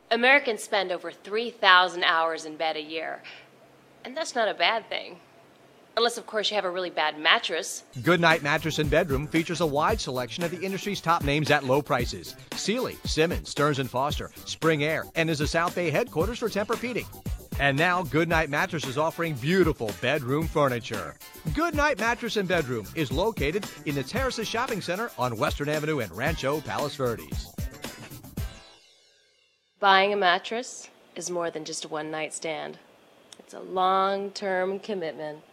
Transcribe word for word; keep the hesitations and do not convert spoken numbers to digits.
Americans spend over three thousand hours in bed a year, and that's not a bad thing. Unless, of course, you have a really bad mattress. Goodnight Mattress and Bedroom features a wide selection of the industry's top names at low prices. Sealy, Simmons, Stearns and Foster, Spring Air, and is a South Bay headquarters for Tempur-Pedic. And now, Goodnight Mattress is offering beautiful bedroom furniture. Goodnight Mattress and Bedroom is located in the Terraces Shopping Center on Western Avenue in Rancho Palos Verdes. Buying a mattress is more than just a one-night stand. It's a long-term commitment.